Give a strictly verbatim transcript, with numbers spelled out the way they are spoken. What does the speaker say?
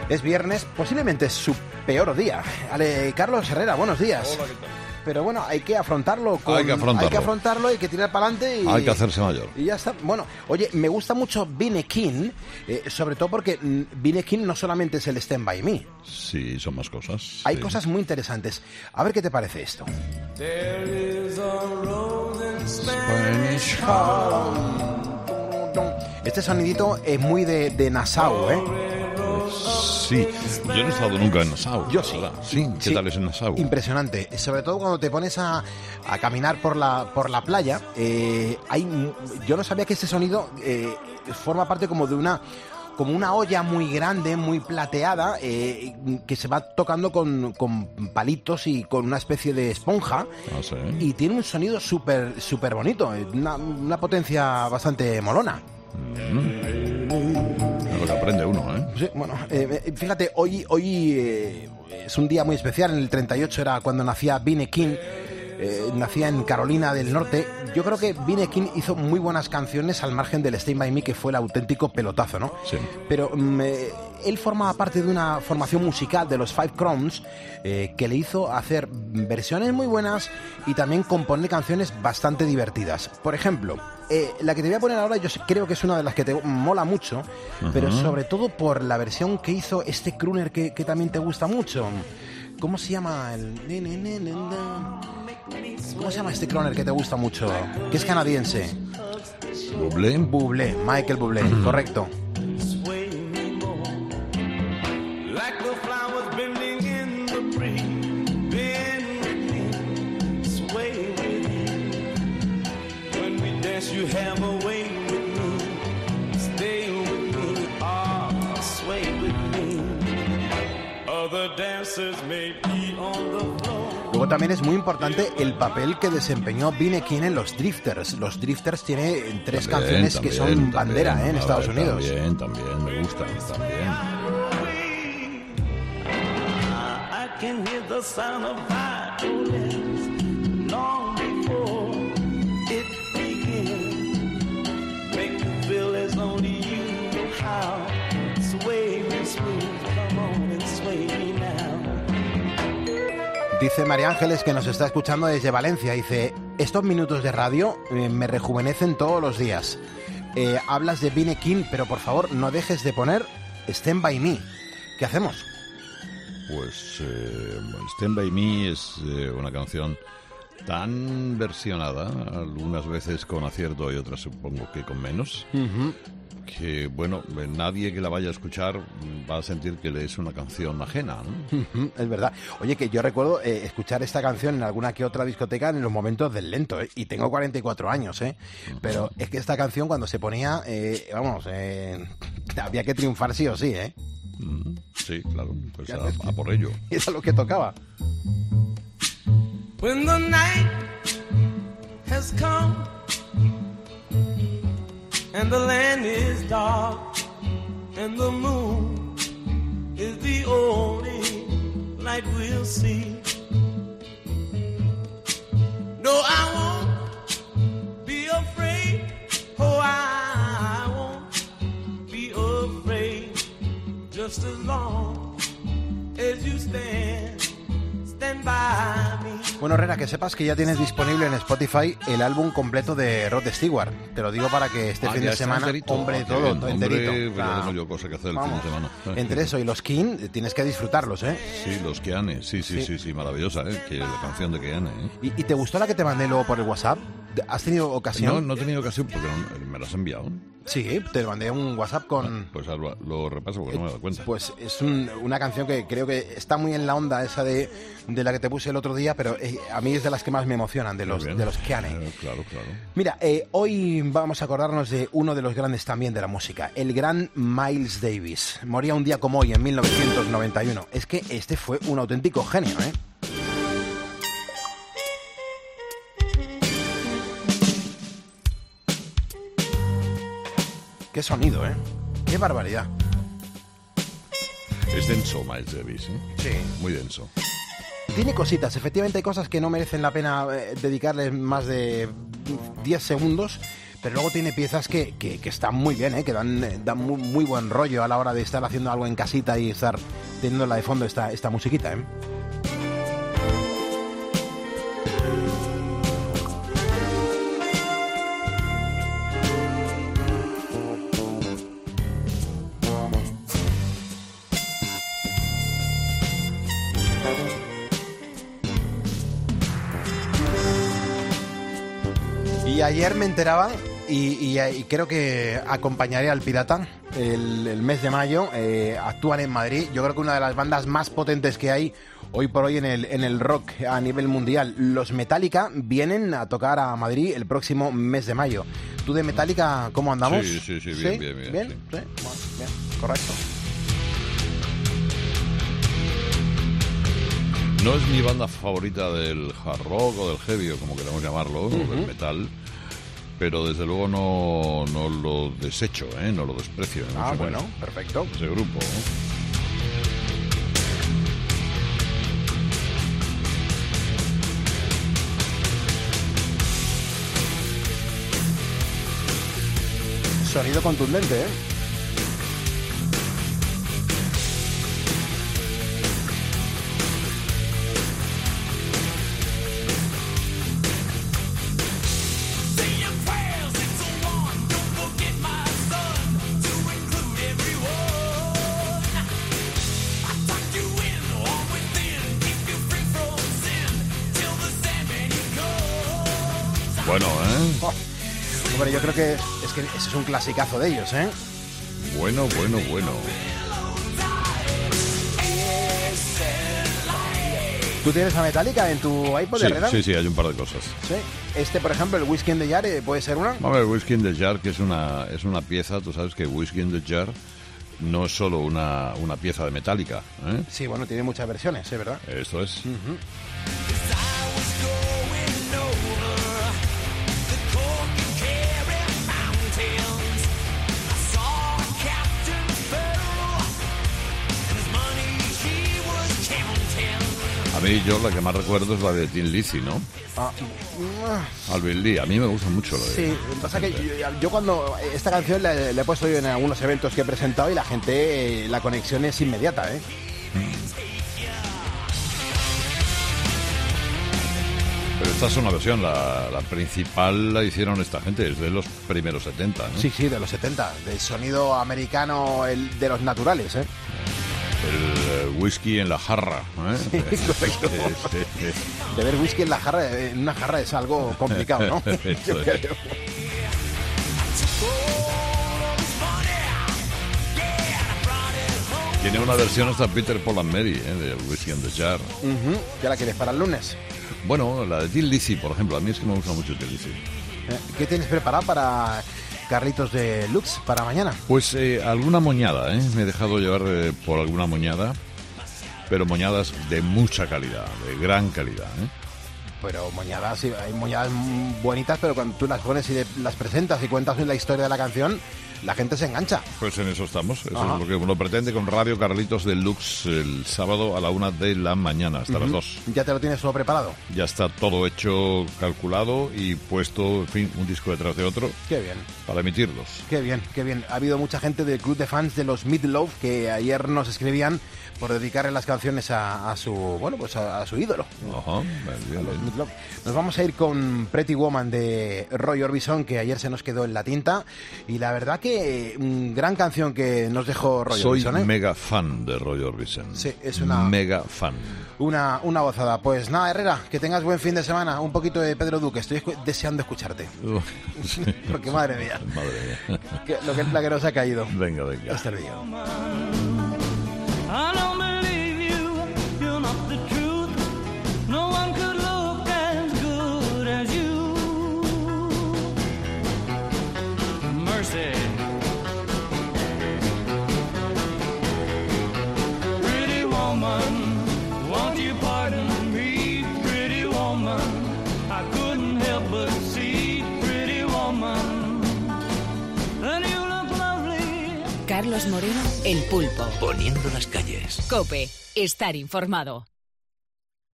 Es viernes, posiblemente es su peor día. Ale, Carlos Herrera, buenos días. Hola, ¿qué tal? Pero bueno, hay que afrontarlo. Con, hay que afrontarlo. Hay que afrontarlo, hay que tirar para adelante. Y, hay que hacerse mayor. Y ya está. Bueno, oye, me gusta mucho Vinnie King, eh, sobre todo porque mm, Vinnie King no solamente es el Stand By Me. Sí, son más cosas. Hay sí. cosas muy interesantes. A ver qué te parece esto. There is a rose in Spanish Este sonidito es muy de, de Nassau, ¿eh? Sí, yo no he estado nunca en Nassau. Yo sí. ¿verdad? Sí, ¿qué Sí. tal es en Nassau? Impresionante, sobre todo cuando te pones a, a caminar por la por la playa. Eh, hay, yo no sabía que este sonido eh, forma parte como de una como una olla muy grande, muy plateada, eh, que se va tocando con, con palitos y con una especie de esponja. Ah, sí. Y tiene un sonido súper súper bonito, una, una potencia bastante molona. Lo que aprende uno, ¿eh? Sí, bueno, eh, fíjate, hoy, hoy eh, es un día muy especial. En el treinta y ocho era cuando nacía Vinnie King. Eh, nacía en Carolina del Norte. Yo creo que Vinnie King hizo muy buenas canciones al margen del Stand By Me, que fue el auténtico pelotazo, ¿no? Sí. Pero mm, eh, él formaba parte de una formación musical de los Five Crowns eh, que le hizo hacer versiones muy buenas y también componer canciones bastante divertidas. Por ejemplo, eh, la que te voy a poner ahora yo creo que es una de las que te mola mucho, uh-huh. pero sobre todo por la versión que hizo este crooner que, que también te gusta mucho. ¿Cómo se llama el...? ¿Cómo se llama este crooner que te gusta mucho? Que es canadiense. ¿Bublé? Bublé, Michael Bublé, uh-huh. correcto. Luego también es muy importante el papel que desempeñó Vinnie King en los Drifters. Los Drifters tiene tres también, canciones también, que son también, bandera también, ¿eh? en Estados ver, Unidos. También, también, me gustan, también. I can hear the sound of violins long before it begins. Make you feel as only you know how. Sway me smooth, come on and sway me now. Dice María Ángeles, que nos está escuchando desde Valencia, dice: estos minutos de radio eh, me rejuvenecen todos los días. Eh, hablas de Vinnie King, pero por favor no dejes de poner Stand By Me. ¿Qué hacemos? Pues eh, Stand By Me es eh, una canción tan versionada, algunas veces con acierto y otras supongo que con menos, uh-huh. que bueno, nadie que la vaya a escuchar va a sentir que es una canción ajena, ¿no? Uh-huh, es verdad. Oye, que yo recuerdo eh, escuchar esta canción en alguna que otra discoteca en los momentos del lento, ¿eh? Y tengo cuarenta y cuatro años, ¿eh? Uh-huh. Pero es que esta canción cuando se ponía, eh, vamos, eh, había que triunfar sí o sí, ¿eh? Uh-huh. Sí, claro, pues a, a por ello. Y eso es lo que tocaba. When the night has come and the land is dark and the moon is the only light we'll see. No, I won't be afraid. Oh, I won't be afraid. Just as long as you stand, stand by me. Bueno, Herrera, que sepas que ya tienes disponible en Spotify el álbum completo de Rod Stewart. Te lo digo para que este ah, fin de semana, enterito. hombre, ah, todo, bien, todo hombre, enterito. Pero Ah, tengo yo cosa que hacer el vamos, fin de semana. Entre eso y los King, tienes que disfrutarlos, ¿eh? Sí, los Keane, sí, sí, sí, sí, sí, maravillosa, ¿eh? Que la canción de Keane, ¿eh? ¿Y, ¿Y te gustó la que te mandé luego por el WhatsApp? ¿Has tenido ocasión? No, no he tenido ocasión porque no, me la has enviado. Sí, te mandé un WhatsApp con... Pues lo, lo repaso porque no me he dado cuenta. Pues es un, una canción que creo que está muy en la onda esa de, de la que te puse el otro día, pero eh, a mí es de las que más me emocionan, de los, de los Keane. Eh, claro, claro. Mira, eh, hoy vamos a acordarnos de uno de los grandes también de la música, el gran Miles Davis. Moría un día como hoy, en mil novecientos noventa y uno. Es que este fue un auténtico genio, ¿eh? Qué sonido, ¿eh? Qué barbaridad. Es denso Miles Davis, ¿eh? Sí. Muy denso. Tiene cositas, efectivamente hay cosas que no merecen la pena eh, dedicarles más de diez segundos, pero luego tiene piezas que, que, que están muy bien, ¿eh? Que dan, dan muy, muy buen rollo a la hora de estar haciendo algo en casita y estar teniéndola de fondo esta, esta musiquita, ¿eh? Y ayer me enteraba, y, y, y creo que acompañaré al Pirata el, el mes de mayo, eh, actúan en Madrid. Yo creo que una de las bandas más potentes que hay hoy por hoy en el, en el rock a nivel mundial. Los Metallica vienen a tocar a Madrid el próximo mes de mayo. ¿Tú de Metallica cómo andamos? Sí, sí, sí, bien, ¿Sí? bien, bien. ¿Bien? Sí. ¿Sí? Bueno, bien, correcto. No es mi banda favorita del hard rock o del heavy, o como queramos llamarlo, uh-huh. o del metal, pero desde luego no, no lo desecho, ¿eh? No lo desprecio. Ah, bueno, menos. Perfecto. Ese grupo, ¿eh? Sonido contundente, ¿eh? Bueno, ¿eh? Oh, hombre, yo creo que es, es que ese es un clasicazo de ellos, ¿eh? Bueno, bueno, bueno. ¿Tú tienes a Metallica en tu iPod, sí, Herrera? Sí, sí, hay un par de cosas. Sí. Este, por ejemplo, el Whiskey in the Jar, ¿puede ser una? Vamos a ver, Whiskey in the Jar, que es una, es una pieza, tú sabes que Whiskey in the Jar no es solo una, una pieza de Metallica, ¿eh? Sí, bueno, tiene muchas versiones, ¿es verdad? Esto es. Uh-huh. A mí, yo la que más recuerdo es la de Tin Lizzy, ¿no? Ah, uh, Alvin Lee, a mí me gusta mucho lo de... Sí, pasa que yo, yo cuando esta canción la, la he puesto yo en algunos eventos que he presentado y la gente, eh, la conexión es inmediata, ¿eh? Pero esta es una versión, la, la principal la hicieron esta gente, es de los primeros setenta, ¿no? Sí, sí, de los setenta, del sonido americano, el de los naturales, ¿eh? El uh, whisky en la jarra, ¿eh? Sí, correcto. Beber whisky en la jarra, en una jarra es algo complicado, ¿no? Yo creo. Tiene una versión hasta Peter, Paul and Mary, ¿eh? Del Whiskey in the Jar. Uh-huh. ¿Ya la quieres para el lunes? Bueno, la de Tin Lizzy, por ejemplo, a mí es que me gusta mucho Tin Lizzy. ¿Qué tienes preparado para Carlitos de Lux para mañana? Pues eh, alguna moñada, ¿eh? Me he dejado llevar eh, por alguna moñada, pero moñadas de mucha calidad, de gran calidad, ¿eh? Pero moñadas, sí, hay moñadas bonitas, pero cuando tú las pones y las presentas y cuentas la historia de la canción, la gente se engancha. Pues en eso estamos, eso Ajá. es lo que uno pretende con Radio Carlitos Deluxe el sábado a la una de la mañana, hasta uh-huh. las dos. ¿Ya te lo tienes todo preparado? Ya está todo hecho, calculado y puesto, en fin, un disco detrás de otro. Qué bien. Para emitirlos. Qué bien, qué bien. Ha habido mucha gente del club de fans de los Meatloaf que ayer nos escribían por dedicarle las canciones a, a su, bueno, pues a, a su ídolo. Ajá, bien, bien. Nos vamos a ir con Pretty Woman de Roy Orbison, que ayer se nos quedó en la tinta, y la verdad que mm, gran canción que nos dejó Roy Soy Orbison, ¿eh? mega fan de Roy Orbison. Sí, es una mega fan. Una, una gozada. Pues nada, Herrera, que tengas buen fin de semana. Un poquito de Pedro Duque, estoy escu- deseando escucharte. Uh, sí. Porque madre mía, madre mía. Que, lo que, la que nos ha caído. Venga, venga. Hasta luego. I don't believe you, you're not the truth. No one could look as good as you. Mercy. Pretty woman, won't you pardon me? Pretty woman, I couldn't help but see. Pretty woman, and you look lovely. Carlos Moreno, El Pulpo. Poniendo las calles. COPE, estar informado.